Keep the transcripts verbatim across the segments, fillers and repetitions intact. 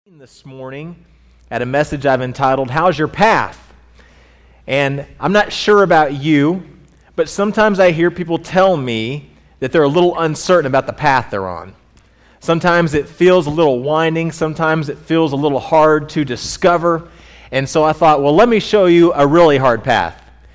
This morning at a message I've entitled, How's Your Path? And I'm not sure about you, but sometimes I hear people tell me that they're a little uncertain about the path they're on. Sometimes it feels a little winding, sometimes it feels a little hard to discover, and so I thought, well, let me show you a really hard path.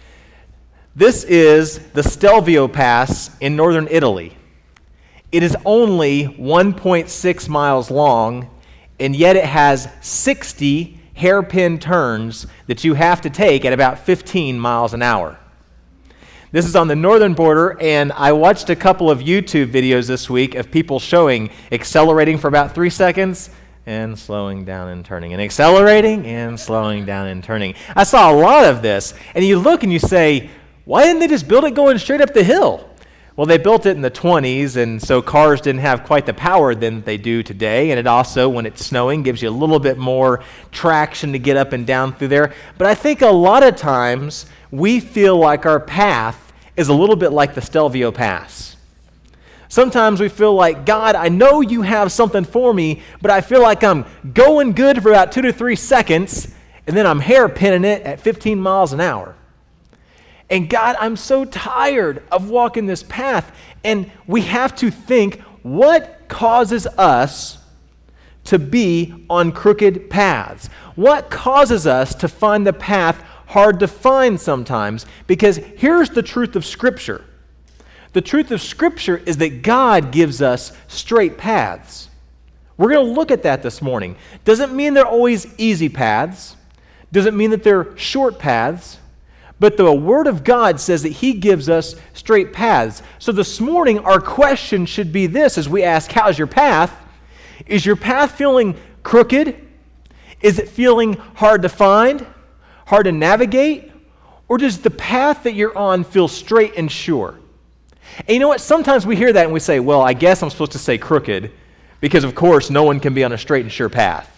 This is the Stelvio Pass in northern Italy. It is only one point six miles long, and yet it has sixty hairpin turns that you have to take at about fifteen miles an hour. This is on the northern border, and I watched a couple of YouTube videos this week of people showing accelerating for about three seconds and slowing down and turning, and accelerating and slowing down and turning. I saw a lot of this, and you look and you say, why didn't they just build it going straight up the hill? Well, they built it in the twenties, and so cars didn't have quite the power than they do today, and it also, when it's snowing, gives you a little bit more traction to get up and down through there. But I think a lot of times we feel like our path is a little bit like the Stelvio Pass. Sometimes we feel like, God, I know you have something for me, but I feel like I'm going good for about two to three seconds, and then I'm hairpinning it at fifteen miles an hour. And God, I'm so tired of walking this path. And we have to think, what causes us to be on crooked paths? What causes us to find the path hard to find sometimes? Because here's the truth of Scripture. The truth of Scripture is that God gives us straight paths. We're going to look at that this morning. Doesn't mean they're always easy paths. Doesn't mean that they're short paths. But the Word of God says that He gives us straight paths. So this morning, our question should be this as we ask, how's your path? Is your path feeling crooked? Is it feeling hard to find, hard to navigate? Or does the path that you're on feel straight and sure? And you know what? Sometimes we hear that and we say, well, I guess I'm supposed to say crooked because, of course, no one can be on a straight and sure path.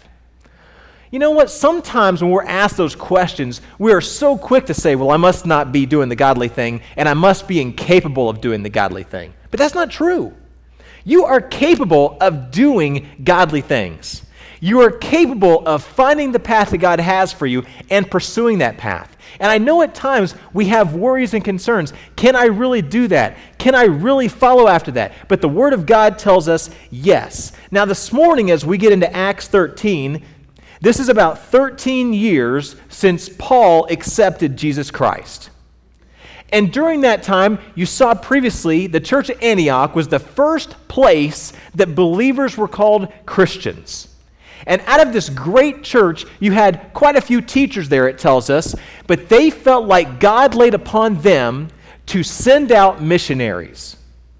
You know what? Sometimes when we're asked those questions, we are so quick to say, well, I must not be doing the godly thing, and I must be incapable of doing the godly thing. But that's not true. You are capable of doing godly things. You are capable of finding the path that God has for you and pursuing that path. And I know at times we have worries and concerns. Can I really do that? Can I really follow after that? But the Word of God tells us yes. Now this morning as we get into Acts thirteen, this is about thirteen years since Paul accepted Jesus Christ. And during that time, you saw previously, the church at Antioch was the first place that believers were called Christians. And out of this great church, you had quite a few teachers there, it tells us, but they felt like God laid upon them to send out missionaries.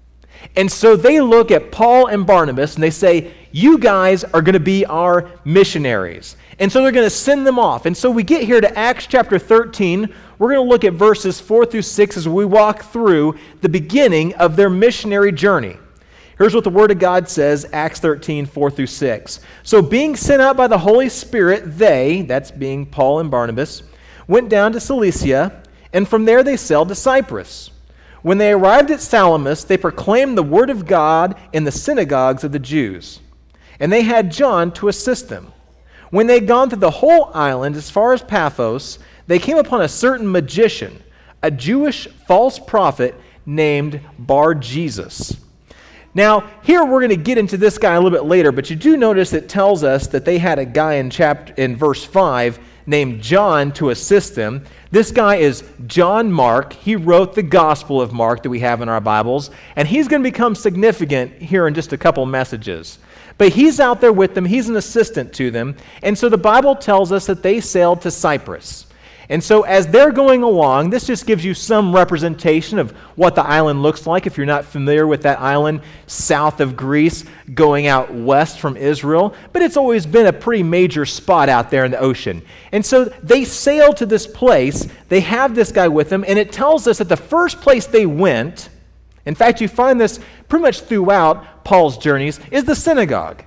And so they look at Paul and Barnabas and they say, you guys are going to be our missionaries. And so they're going to send them off. And so we get here to Acts chapter thirteen. We're going to look at verses four through six as we walk through the beginning of their missionary journey. Here's what the Word of God says, Acts thirteen, four through six. So being sent out by the Holy Spirit, they, that's being Paul and Barnabas, went down to Cilicia, and from there they sailed to Cyprus. When they arrived at Salamis, they proclaimed the word of God in the synagogues of the Jews. And they had John to assist them. When they had gone through the whole island as far as Paphos, they came upon a certain magician, a Jewish false prophet named Bar-Jesus. Now, here we're going to get into this guy a little bit later, but you do notice it tells us that they had a guy in chapter in verse five named John to assist them. This guy is John Mark. He wrote the Gospel of Mark that we have in our Bibles, and he's going to become significant here in just a couple messages. But he's out there with them. He's an assistant to them. And so the Bible tells us that they sailed to Cyprus. And so as they're going along, this just gives you some representation of what the island looks like if you're not familiar with that island south of Greece going out west from Israel. But it's always been a pretty major spot out there in the ocean. And so they sail to this place. They have this guy with them. And it tells us that the first place they went, in fact, you find this pretty much throughout Paul's journeys, is the synagogue.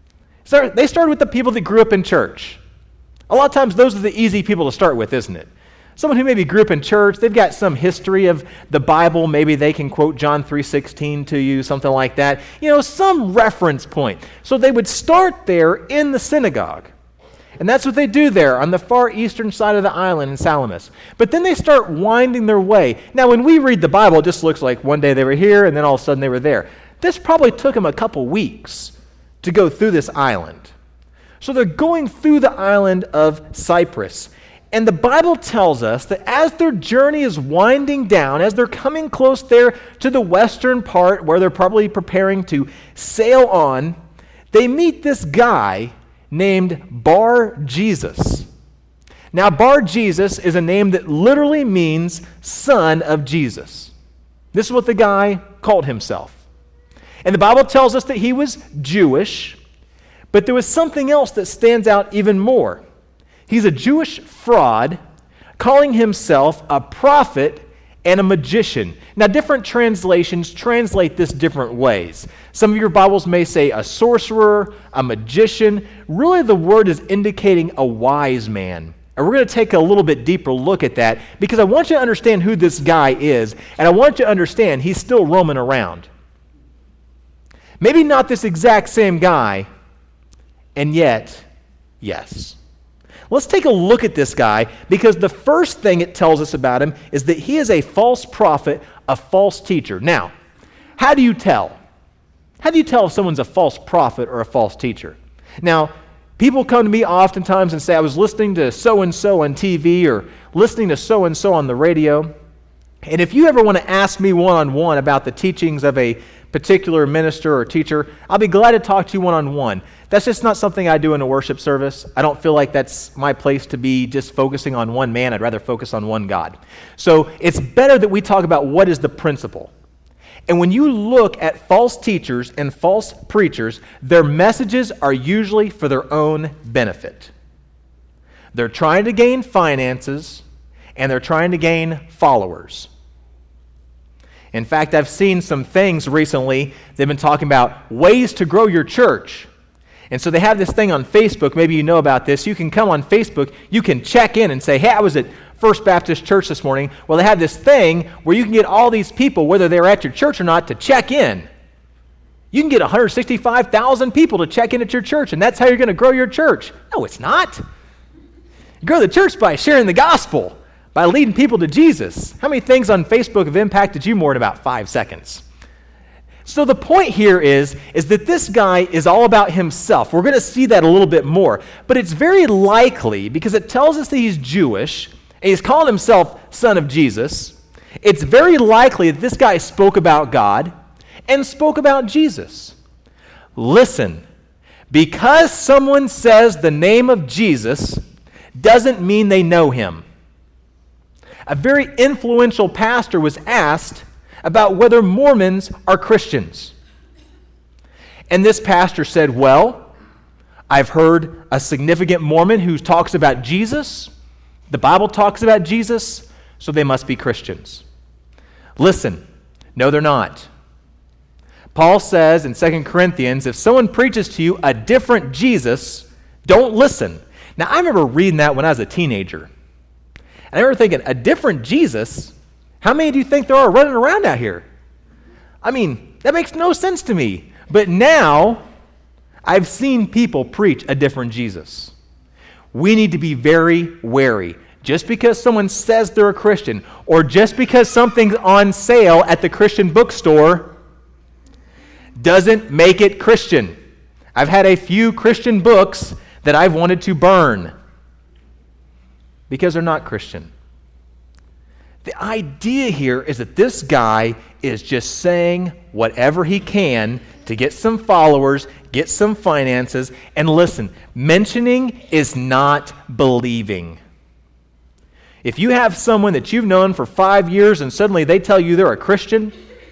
So they started with the people that grew up in church. A lot of times those are the easy people to start with, isn't it? Someone who maybe grew up in church, they've got some history of the Bible. Maybe they can quote John three sixteen to you, something like that. You know, some reference point. So they would start there in the synagogue. And that's what they do there on the far eastern side of the island in Salamis. But then they start winding their way. Now, when we read the Bible, it just looks like one day they were here and then all of a sudden they were there. This probably took them a couple weeks to go through this island. So they're going through the island of Cyprus. And the Bible tells us that as their journey is winding down, as they're coming close there to the western part where they're probably preparing to sail on, they meet this guy named Bar Jesus. Now, Bar Jesus is a name that literally means son of Jesus. This is what the guy called himself. And the Bible tells us that he was Jewish, but there was something else that stands out even more. He's a Jewish fraud, calling himself a prophet and a magician. Now, different translations translate this different ways. Some of your Bibles may say a sorcerer, a magician. Really, the word is indicating a wise man. And we're going to take a little bit deeper look at that because I want you to understand who this guy is, and I want you to understand he's still roaming around. Maybe not this exact same guy, and yet, yes. Let's take a look at this guy because the first thing it tells us about him is that he is a false prophet, a false teacher. Now, how do you tell? How do you tell if someone's a false prophet or a false teacher? Now, people come to me oftentimes and say, I was listening to so-and-so on T V or listening to so-and-so on the radio. And if you ever want to ask me one-on-one about the teachings of a particular minister or teacher, I'll be glad to talk to you one-on-one. That's just not something I do in a worship service. I don't feel like that's my place to be just focusing on one man. I'd rather focus on one God. So it's better that we talk about what is the principle. And when you look at false teachers and false preachers, their messages are usually for their own benefit. They're trying to gain finances and they're trying to gain followers. In fact, I've seen some things recently. They've been talking about ways to grow your church. And so they have this thing on Facebook. Maybe you know about this. You can come on Facebook. You can check in and say, hey, I was at First Baptist Church this morning. Well, they have this thing where you can get all these people, whether they're at your church or not, to check in. You can get one hundred sixty-five thousand people to check in at your church, and that's how you're going to grow your church. No, it's not. You grow the church by sharing the gospel, by leading people to Jesus. How many things on Facebook have impacted you more in about five seconds? So the point here is, is that this guy is all about himself. We're going to see that a little bit more. But it's very likely, because it tells us that he's Jewish, and he's calling himself son of Jesus, it's very likely that this guy spoke about God and spoke about Jesus. Listen, because someone says the name of Jesus doesn't mean they know him. A very influential pastor was asked about whether Mormons are Christians. And this pastor said, well, I've heard a significant Mormon who talks about Jesus. The Bible talks about Jesus, so they must be Christians. Listen, no, they're not. Paul says in Second Corinthians, if someone preaches to you a different Jesus, don't listen. Now, I remember reading that when I was a teenager. And I remember thinking, a different Jesus? How many do you think there are running around out here? I mean, that makes no sense to me. But now, I've seen people preach a different Jesus. We need to be very wary. Just because someone says they're a Christian, or just because something's on sale at the Christian bookstore, doesn't make it Christian. I've had a few Christian books that I've wanted to burn because they're not Christian. The idea here is that this guy is just saying whatever he can to get some followers, get some finances, and listen, mentioning is not believing. If you have someone that you've known for five years and suddenly they tell you they're a Christian,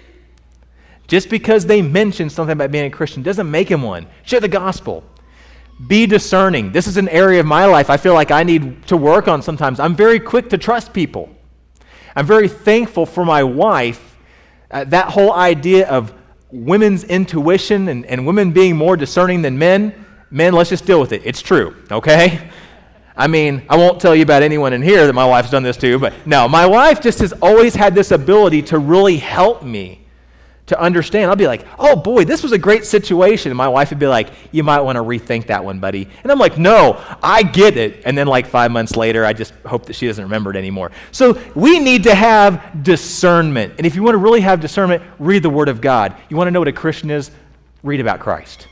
just because they mention something about being a Christian doesn't make him one. Share the gospel. Be discerning. This is an area of my life I feel like I need to work on sometimes. I'm very quick to trust people. I'm very thankful for my wife. Uh, that whole idea of women's intuition and, and women being more discerning than men, men, let's just deal with it. It's true, okay? I mean, I won't tell you about anyone in here that my wife's done this to, but no, my wife just has always had this ability to really help me to understand. I'll be like, oh boy, this was a great situation. And my wife would be like, you might want to rethink that one, buddy. And I'm like, no, I get it. And then like five months later, I just hope that she doesn't remember it anymore. So we need to have discernment. And if you want to really have discernment, read the Word of God. You want to know what a Christian is? Read about Christ.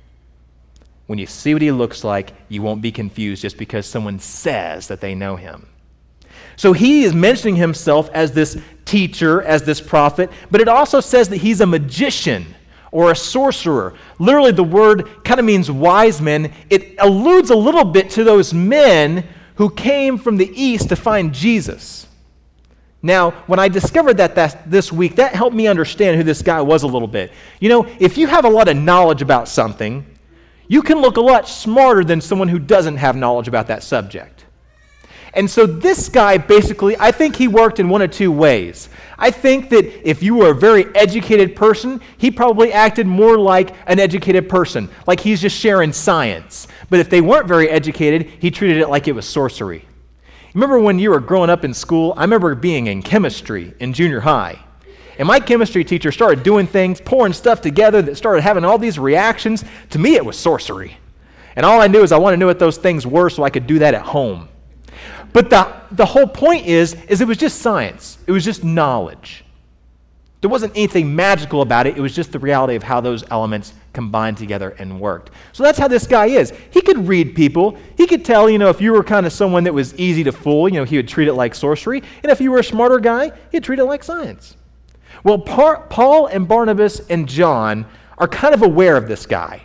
When you see what he looks like, you won't be confused just because someone says that they know him. So he is mentioning himself as this teacher, as this prophet, but it also says that he's a magician or a sorcerer. Literally, the word kind of means wise men. It alludes a little bit to those men who came from the east to find Jesus. Now, when I discovered that, that this week, that helped me understand who this guy was a little bit. You know, if you have a lot of knowledge about something, you can look a lot smarter than someone who doesn't have knowledge about that subject. And so this guy basically, I think he worked in one of two ways. I think that if you were a very educated person, he probably acted more like an educated person, like he's just sharing science. But if they weren't very educated, he treated it like it was sorcery. Remember when you were growing up in school? I remember being in chemistry in junior high. And my chemistry teacher started doing things, pouring stuff together that started having all these reactions. To me, it was sorcery. And all I knew is I wanted to know what those things were so I could do that at home. But the, the whole point is, is it was just science. It was just knowledge. There wasn't anything magical about it. It was just the reality of how those elements combined together and worked. So that's how this guy is. He could read people. He could tell, you know, if you were kind of someone that was easy to fool, you know, he would treat it like sorcery. And if you were a smarter guy, he'd treat it like science. Well, Paul and Barnabas and John are kind of aware of this guy.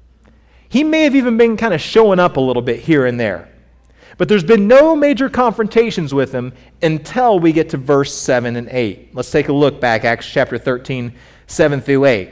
He may have even been kind of showing up a little bit here and there. But there's been no major confrontations with him until we get to verse seven and eight. Let's take a look back, Acts chapter thirteen, seven through eight.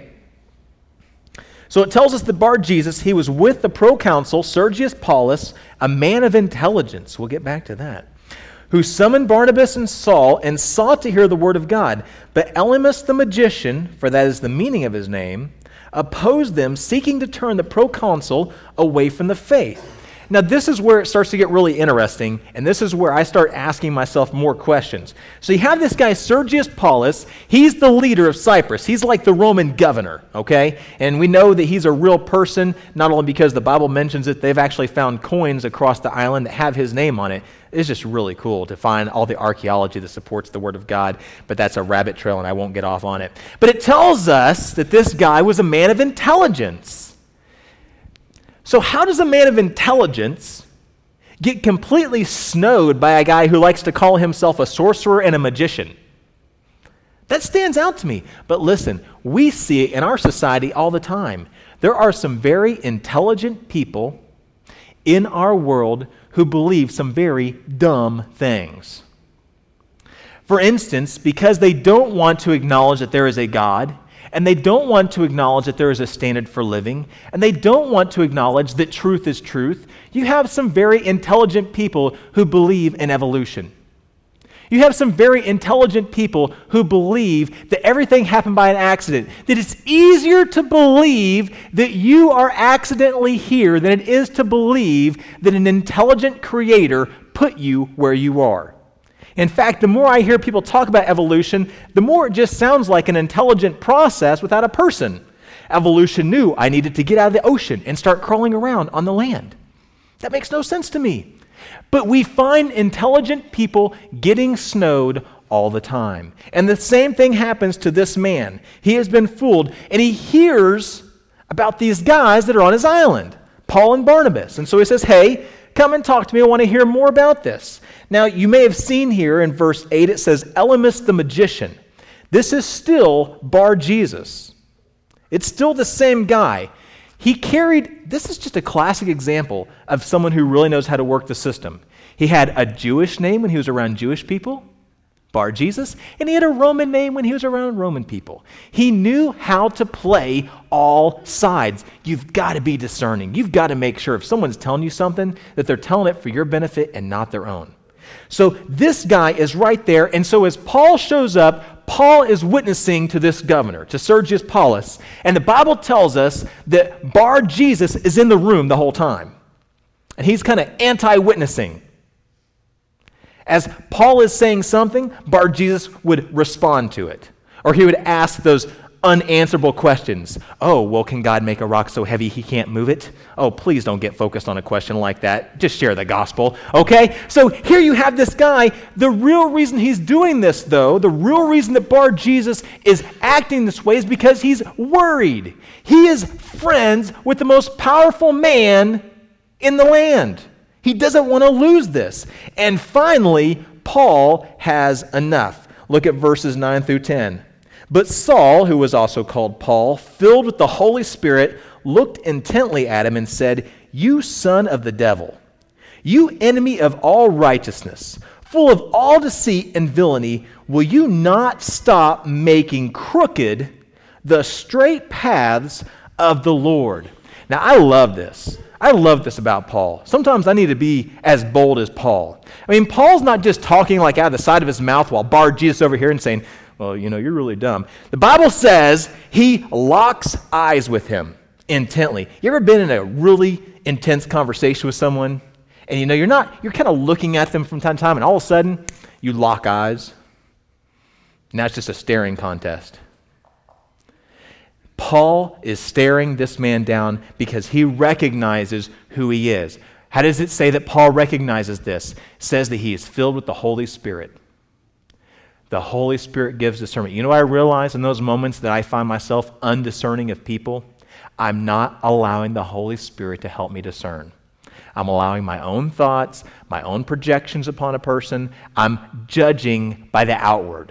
So it tells us that Bar-Jesus, he was with the proconsul Sergius Paulus, a man of intelligence. We'll get back to that. Who summoned Barnabas and Saul and sought to hear the word of God. But Elymas the magician, for that is the meaning of his name, opposed them, seeking to turn the proconsul away from the faith. Now, this is where it starts to get really interesting, and this is where I start asking myself more questions. So you have this guy, Sergius Paulus. He's the leader of Cyprus. He's like the Roman governor, okay? And we know that he's a real person, not only because the Bible mentions it, they've actually found coins across the island that have his name on it. It's just really cool to find all the archaeology that supports the Word of God, but that's a rabbit trail, and I won't get off on it. But it tells us that this guy was a man of intelligence. So how does a man of intelligence get completely snowed by a guy who likes to call himself a sorcerer and a magician? That stands out to me. But listen, we see it in our society all the time. There are some very intelligent people in our world who believe some very dumb things. For instance, because they don't want to acknowledge that there is a God, and they don't want to acknowledge that there is a standard for living, and they don't want to acknowledge that truth is truth, you have some very intelligent people who believe in evolution. You have some very intelligent people who believe that everything happened by an accident, that it's easier to believe that you are accidentally here than it is to believe that an intelligent creator put you where you are. In fact, the more I hear people talk about evolution, the more it just sounds like an intelligent process without a person. Evolution knew I needed to get out of the ocean and start crawling around on the land. That makes no sense to me. But we find intelligent people getting snowed all the time. And the same thing happens to this man. He has been fooled, and he hears about these guys that are on his island, Paul and Barnabas. And so he says, hey, come and talk to me. I want to hear more about this. Now, you may have seen here in verse eight, it says, Elymas the magician. This is still Bar-Jesus. It's still the same guy. He carried, this is just a classic example of someone who really knows how to work the system. He had a Jewish name when he was around Jewish people, Bar-Jesus, and he had a Roman name when he was around Roman people. He knew how to play all sides. You've got to be discerning. You've got to make sure if someone's telling you something, that they're telling it for your benefit and not their own. So this guy is right there, and so as Paul shows up, Paul is witnessing to this governor, to Sergius Paulus, and the Bible tells us that Bar-Jesus is in the room the whole time. and he's kind of anti-witnessing. As Paul is saying something, Bar-Jesus would respond to it. Or he would ask those unanswerable questions. Oh, well, can God make a rock so heavy he can't move it? Oh, please don't get focused on a question like that. Just share the gospel, okay? So here you have this guy. The real reason he's doing this, though, the real reason that Bar-Jesus is acting this way is because he's worried. He is friends with the most powerful man in the land. He doesn't want to lose this. And finally, Paul has enough. Look at verses nine through ten. But Saul, who was also called Paul, filled with the Holy Spirit, looked intently at him and said, "You son of the devil, you enemy of all righteousness, full of all deceit and villainy, will you not stop making crooked the straight paths of the Lord?" Now, I love this. I love this about Paul. Sometimes I need to be as bold as Paul. I mean, Paul's not just talking like out of the side of his mouth while Bar-Jesus over here and saying, well, you know, you're really dumb. The Bible says he locks eyes with him intently. You ever been in a really intense conversation with someone, and you know, you're not, you're kind of looking at them from time to time, and all of a sudden, you lock eyes? Now it's just a staring contest. Paul is staring this man down because he recognizes who he is. How does it say that Paul recognizes this? It says that he is filled with the Holy Spirit. The Holy Spirit gives discernment. You know what I realize in those moments that I find myself undiscerning of people? I'm not allowing the Holy Spirit to help me discern. I'm allowing my own thoughts, my own projections upon a person. I'm judging by the outward.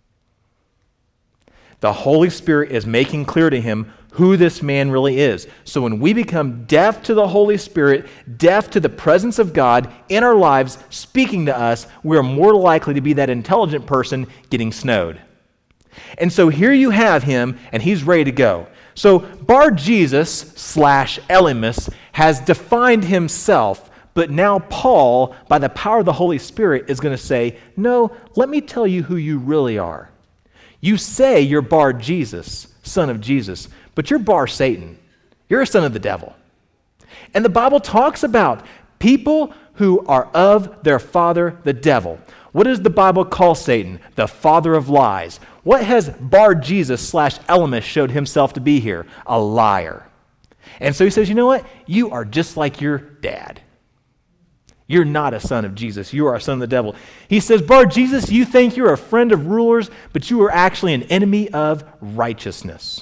The Holy Spirit is making clear to him who this man really is. So when we become deaf to the Holy Spirit, deaf to the presence of God in our lives speaking to us, we're more likely to be that intelligent person getting snowed. And so here you have him, and he's ready to go. So Bar-Jesus slash Elymas has defined himself, but now Paul, by the power of the Holy Spirit, is going to say, no, let me tell you who you really are. You say you're Bar-Jesus, son of Jesus, but you're Bar-Satan. You're a son of the devil. And the Bible talks about people who are of their father, the devil. What does the Bible call Satan? The father of lies. What has Bar-Jesus slash Elymas showed himself to be here? A liar. And so he says, you know what? You are just like your dad. You're not a son of Jesus. You are a son of the devil. He says, Bar-Jesus, you think you're a friend of rulers, but you are actually an enemy of righteousness.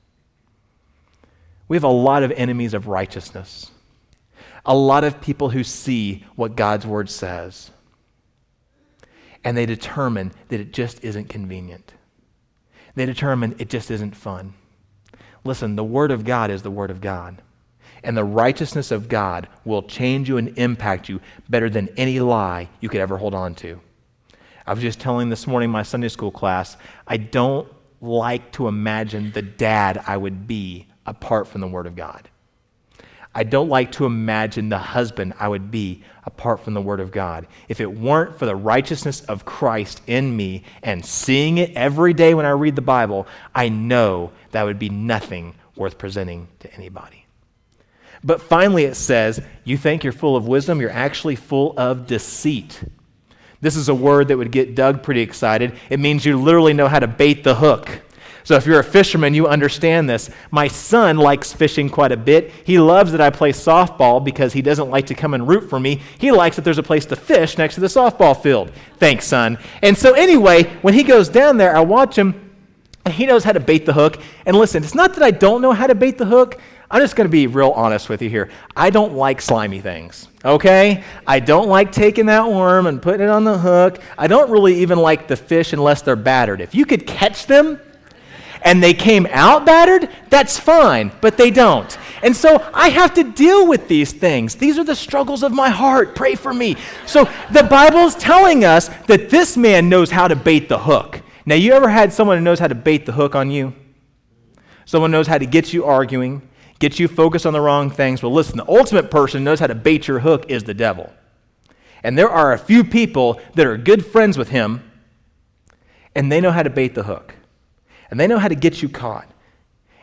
We have a lot of enemies of righteousness. A lot of people who see what God's word says, and they determine that it just isn't convenient. They determine it just isn't fun. Listen, the word of God is the word of God. And the righteousness of God will change you and impact you better than any lie you could ever hold on to. I was just telling this morning my Sunday school class, I don't like to imagine the dad I would be apart from the Word of God. I don't like to imagine the husband I would be apart from the Word of God. If it weren't for the righteousness of Christ in me and seeing it every day when I read the Bible, I know that would be nothing worth presenting to anybody. But finally it says, you think you're full of wisdom, you're actually full of deceit. This is a word that would get Doug pretty excited. It means you literally know how to bait the hook. So if you're a fisherman, you understand this. My son likes fishing quite a bit. He loves that I play softball because he doesn't like to come and root for me. He likes that there's a place to fish next to the softball field. Thanks, son. And so anyway, when he goes down there, I watch him, and he knows how to bait the hook. And listen, it's not that I don't know how to bait the hook. I'm just going to be real honest with you here. I don't like slimy things, okay? I don't like taking that worm and putting it on the hook. I don't really even like the fish unless they're battered. If you could catch them and they came out battered, that's fine, but they don't. And so I have to deal with these things. These are the struggles of my heart. Pray for me. So the Bible's telling us that this man knows how to bait the hook. Now, you ever had someone who knows how to bait the hook on you? Someone knows how to get you arguing, get you focused on the wrong things. Well, listen, the ultimate person who knows how to bait your hook is the devil. And there are a few people that are good friends with him, and they know how to bait the hook. And they know how to get you caught.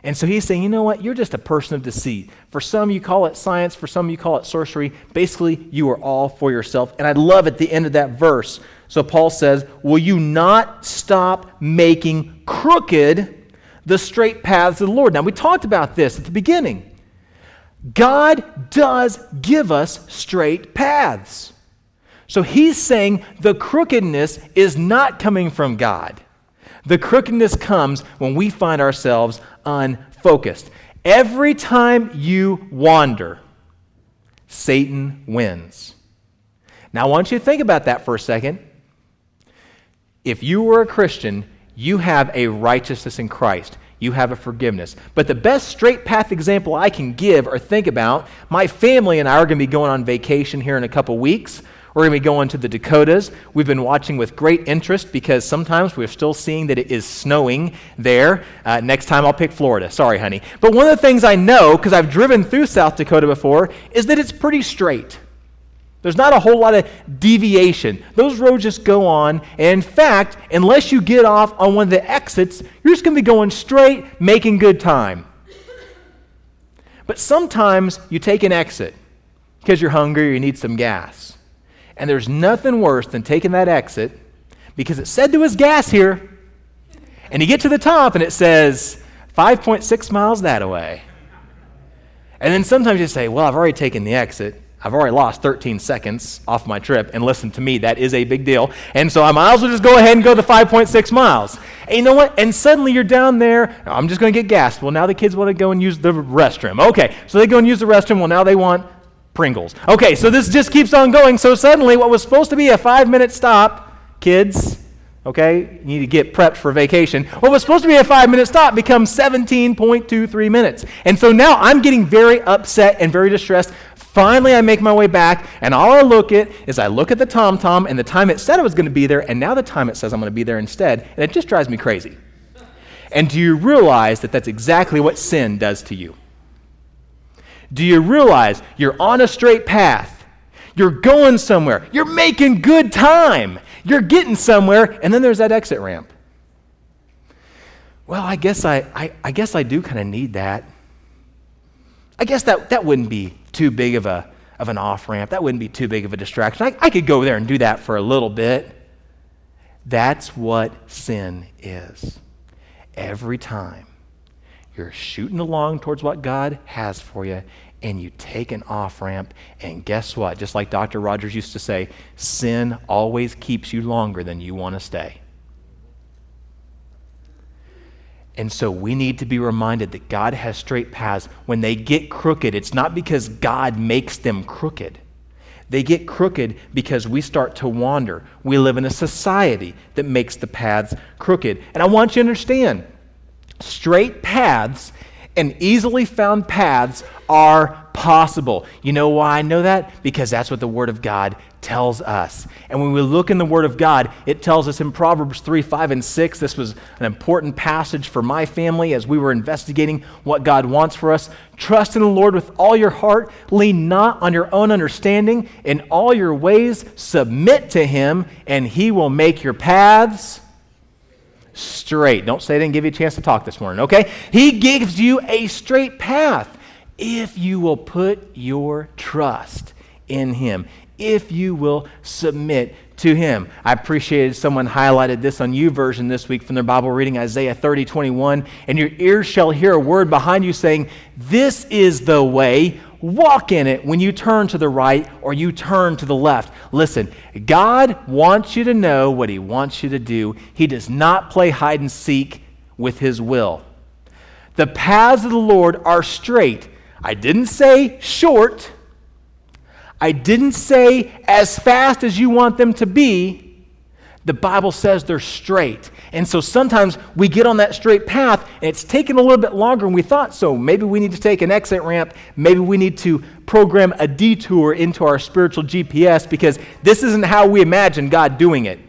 And so he's saying, you know what? You're just a person of deceit. For some, you call it science. For some, you call it sorcery. Basically, you are all for yourself. And I love at the end of that verse. So Paul says, will you not stop making crooked the straight paths of the Lord? Now, we talked about this at the beginning. God does give us straight paths. So he's saying the crookedness is not coming from God. The crookedness comes when we find ourselves unfocused. Every time you wander, Satan wins. Now, I want you to think about that for a second. If you were a Christian, you have a righteousness in Christ. You have a forgiveness. But the best straight path example I can give or think about, my family and I are going to be going on vacation here in a couple weeks. We're going to be going to the Dakotas. We've been watching with great interest because sometimes we're still seeing that it is snowing there. Uh, next time I'll pick Florida. Sorry, honey. But one of the things I know, because I've driven through South Dakota before, is that it's pretty straight. There's not a whole lot of deviation. Those roads just go on. And in fact, unless you get off on one of the exits, you're just going to be going straight, making good time. But sometimes you take an exit because you're hungry or you need some gas. And there's nothing worse than taking that exit because it said there was gas here. And you get to the top and it says five point six miles that way. And then sometimes you say, well, I've already taken the exit. I've already lost thirteen seconds off my trip. And listen to me, that is a big deal. And so I might as well just go ahead and go the five point six miles. And you know what? And suddenly you're down there. I'm just going to get gas. Well, now the kids want to go and use the restroom. Okay, so they go and use the restroom. Well, now they want Pringles. Okay, so this just keeps on going. So suddenly what was supposed to be a five-minute stop, kids, okay, you need to get prepped for vacation. What was supposed to be a five-minute stop becomes seventeen point two three minutes. And so now I'm getting very upset and very distressed. Finally, I make my way back, and all I look at is I look at the TomTom and the time it said it was going to be there, and now the time it says I'm going to be there instead, and it just drives me crazy. And do you realize that that's exactly what sin does to you? Do you realize you're on a straight path? You're going somewhere. You're making good time. You're getting somewhere, and then there's that exit ramp. Well, I guess I, I, I guess I do kind of need that. I guess that, that wouldn't be too big of a of an off-ramp. That wouldn't be too big of a distraction. I, I could go there and do that for a little bit. That's what sin is. Every time you're shooting along towards what God has for you, and you take an off-ramp, and guess what? Just like Doctor Rogers used to say, sin always keeps you longer than you want to stay. And so we need to be reminded that God has straight paths. When they get crooked, it's not because God makes them crooked. They get crooked because we start to wander. We live in a society that makes the paths crooked. And I want you to understand, straight paths and easily found paths are possible. You know why I know that? Because that's what the Word of God tells us. And when we look in the Word of God, it tells us in Proverbs three, five, and six, this was an important passage for my family as we were investigating what God wants for us. Trust in the Lord with all your heart. Lean not on your own understanding. In all your ways, submit to Him, and He will make your paths straight. Don't say I didn't give you a chance to talk this morning, okay? He gives you a straight path if you will put your trust in Him, if you will submit to Him. I appreciated someone highlighted this on YouVersion this week from their Bible reading, Isaiah thirty, twenty-one, and your ears shall hear a word behind you saying, this is the way, walk in it when you turn to the right or you turn to the left. Listen, God wants you to know what He wants you to do. He does not play hide and seek with His will. The paths of the Lord are straight. I didn't say short. I didn't say as fast as you want them to be. The Bible says they're straight. And so sometimes we get on that straight path and it's taken a little bit longer than we thought. So maybe we need to take an exit ramp. Maybe we need to program a detour into our spiritual G P S because this isn't how we imagine God doing it.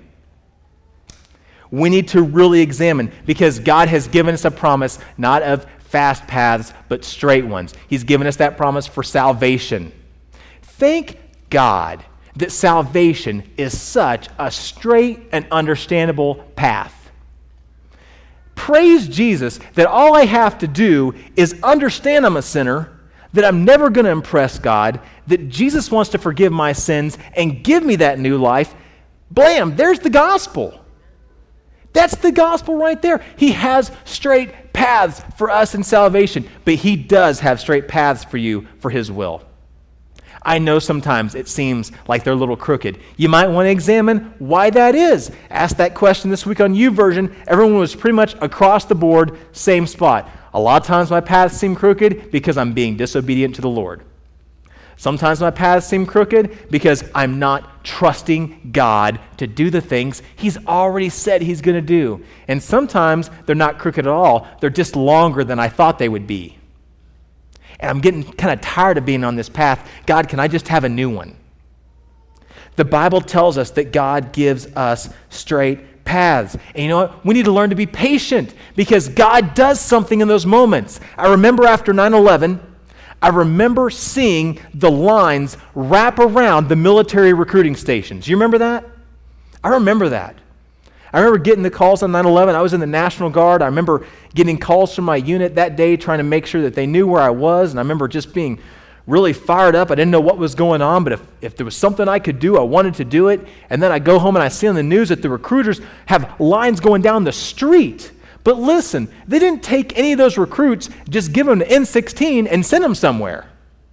We need to really examine because God has given us a promise not of fast paths but straight ones. He's given us that promise for salvation. Thank God that salvation is such a straight and understandable path. praise Jesus that all I have to do is understand I'm a sinner, that I'm never going to impress God, that Jesus wants to forgive my sins and give me that new life. Blam, there's the gospel. That's the gospel right there. He has straight paths for us in salvation, but he does have straight paths for you for his will. I know sometimes it seems like they're a little crooked. You might want to examine why that is. Ask that question this week on YouVersion. Everyone was pretty much across the board, same spot. A lot of times my paths seem crooked because I'm being disobedient to the Lord. Sometimes my paths seem crooked because I'm not trusting God to do the things he's already said he's going to do. And sometimes they're not crooked at all. They're just longer than I thought they would be. And I'm getting kind of tired of being on this path. God, can I just have a new one? The Bible tells us that God gives us straight paths. And you know what? We need to learn to be patient because God does something in those moments. I remember after nine eleven, I remember seeing the lines wrap around the military recruiting stations. You remember that? I remember that. I remember getting the calls on nine eleven. I was in the National Guard. I remember getting calls from my unit that day trying to make sure that they knew where I was. And I remember just being really fired up. I didn't know what was going on, but if, if there was something I could do, I wanted to do it. And then I go home and I see on the news that the recruiters have lines going down the street. But listen, they didn't take any of those recruits, just give them an N sixteen and send them somewhere.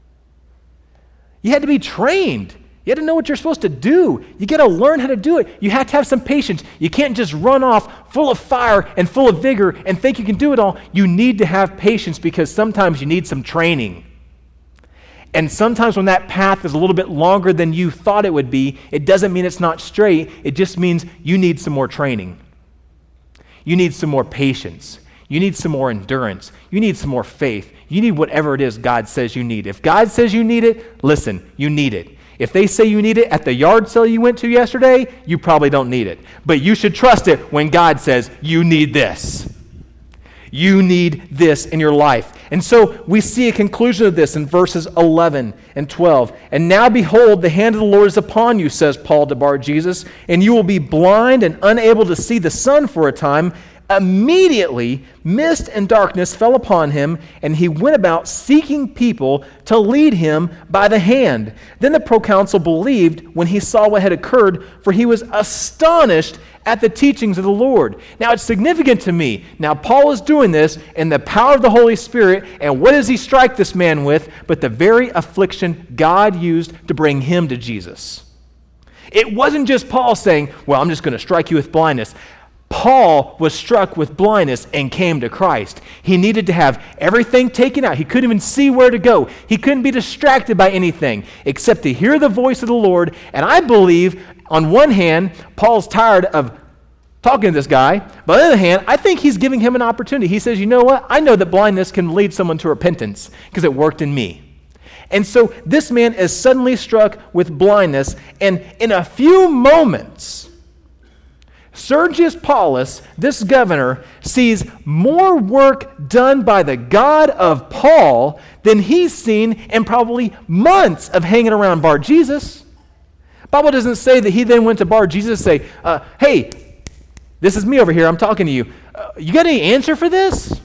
You had to be trained. You had to know what you're supposed to do. You got to learn how to do it. You have to have some patience. You can't just run off full of fire and full of vigor and think you can do it all. You need to have patience because sometimes you need some training. And sometimes when that path is a little bit longer than you thought it would be, it doesn't mean it's not straight. It just means you need some more training. You need some more patience. You need some more endurance. You need some more faith. You need whatever it is God says you need. If God says you need it, listen, you need it. If they say you need it at the yard sale you went to yesterday, you probably don't need it. But you should trust it when God says you need this. You need this in your life. And so we see a conclusion of this in verses eleven and twelve. And now behold, the hand of the Lord is upon you, says Paul to Bar-Jesus, and you will be blind and unable to see the sun for a time. Immediately, mist and darkness fell upon him, and he went about seeking people to lead him by the hand. Then the proconsul believed when he saw what had occurred, for he was astonished at the teachings of the Lord. Now, it's significant to me. Now, Paul is doing this in the power of the Holy Spirit, and what does he strike this man with? But the very affliction God used to bring him to Jesus. It wasn't just Paul saying, well, I'm just going to strike you with blindness. Paul was struck with blindness and came to Christ. He needed to have everything taken out. He couldn't even see where to go. He couldn't be distracted by anything except to hear the voice of the Lord. And I believe, on one hand, Paul's tired of talking to this guy. But on the other hand, I think he's giving him an opportunity. He says, you know what? I know that blindness can lead someone to repentance because it worked in me. And so this man is suddenly struck with blindness, and in a few moments, Sergius Paulus, this governor, sees more work done by the God of Paul than he's seen in probably months of hanging around Bar-Jesus. The Bible doesn't say that he then went to Bar-Jesus and say, uh, hey, this is me over here, I'm talking to you. Uh, you got any answer for this?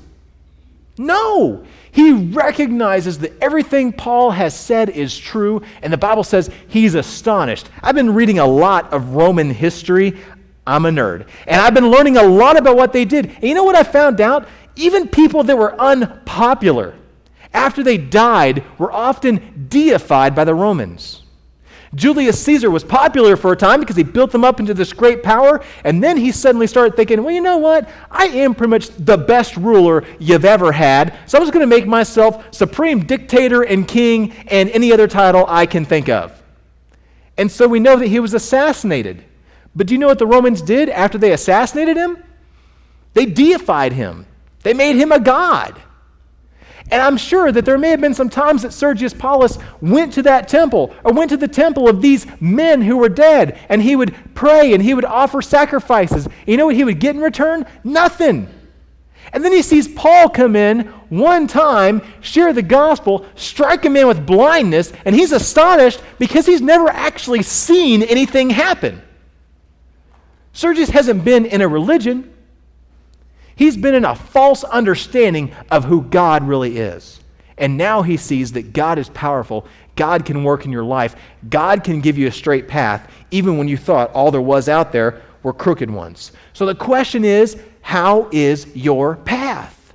No. He recognizes that everything Paul has said is true, and the Bible says he's astonished. I've been reading a lot of Roman history. I'm a nerd. And I've been learning a lot about what they did. And you know what I found out? Even people that were unpopular, after they died, were often deified by the Romans. Julius Caesar was popular for a time because he built them up into this great power, and then he suddenly started thinking, well, you know what? I am pretty much the best ruler you've ever had, so I'm just going to make myself supreme dictator and king and any other title I can think of. And so we know that he was assassinated. But do you know what the Romans did after they assassinated him? They deified him. They made him a god. And I'm sure that there may have been some times that Sergius Paulus went to that temple or went to the temple of these men who were dead, and he would pray and he would offer sacrifices. You know what he would get in return? Nothing. And then he sees Paul come in one time, share the gospel, strike a man with blindness, and he's astonished because he's never actually seen anything happen. Sergius hasn't been in a religion. He's been in a false understanding of who God really is. And now he sees that God is powerful. God can work in your life. God can give you a straight path, even when you thought all there was out there were crooked ones. So the question is, how is your path?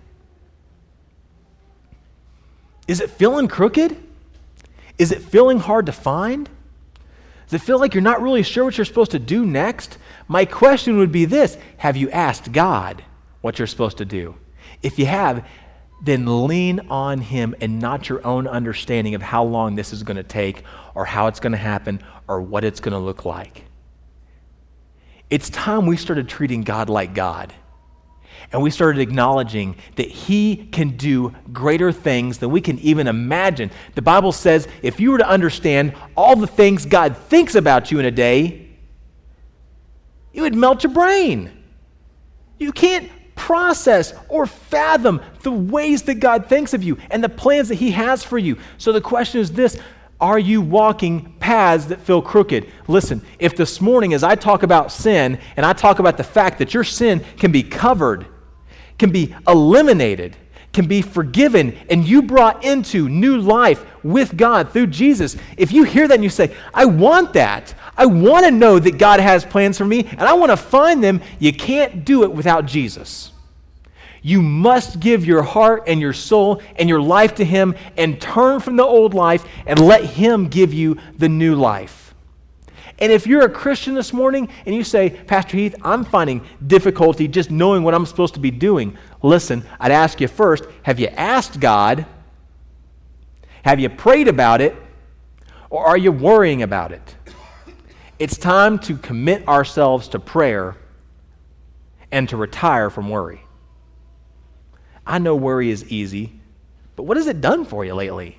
Is it feeling crooked? Is it feeling hard to find? Does it feel like you're not really sure what you're supposed to do next? My question would be this: have you asked God what you're supposed to do? If you have, then lean on him and not your own understanding of how long this is going to take or how it's going to happen or what it's going to look like. It's time we started treating God like God. And we started acknowledging that he can do greater things than we can even imagine. The Bible says if you were to understand all the things God thinks about you in a day, it would melt your brain. You can't process or fathom the ways that God thinks of you and the plans that he has for you. So the question is this: are you walking paths that feel crooked? Listen, if this morning as I talk about sin and I talk about the fact that your sin can be covered, can be eliminated, can be forgiven, and you brought into new life with God through Jesus, if you hear that and you say, I want that, I want to know that God has plans for me, and I want to find them, you can't do it without Jesus. You must give your heart and your soul and your life to him and turn from the old life and let him give you the new life. And if you're a Christian this morning and you say, Pastor Heath, I'm finding difficulty just knowing what I'm supposed to be doing, listen, I'd ask you first, have you asked God? Have you prayed about it? Or are you worrying about it? It's time to commit ourselves to prayer and to retire from worry. I know worry is easy, but what has it done for you lately?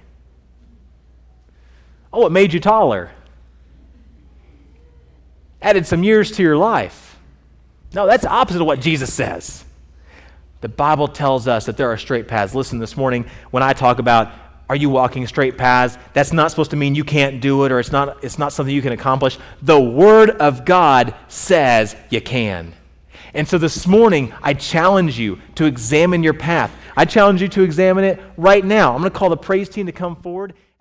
Oh, it made you taller. Added some years to your life. No, that's the opposite of what Jesus says. The Bible tells us that there are straight paths. Listen, this morning when I talk about are you walking straight paths, that's not supposed to mean you can't do it or it's not, it's not something you can accomplish. The Word of God says you can. And so this morning, I challenge you to examine your path. I challenge you to examine it right now. I'm going to call the praise team to come forward.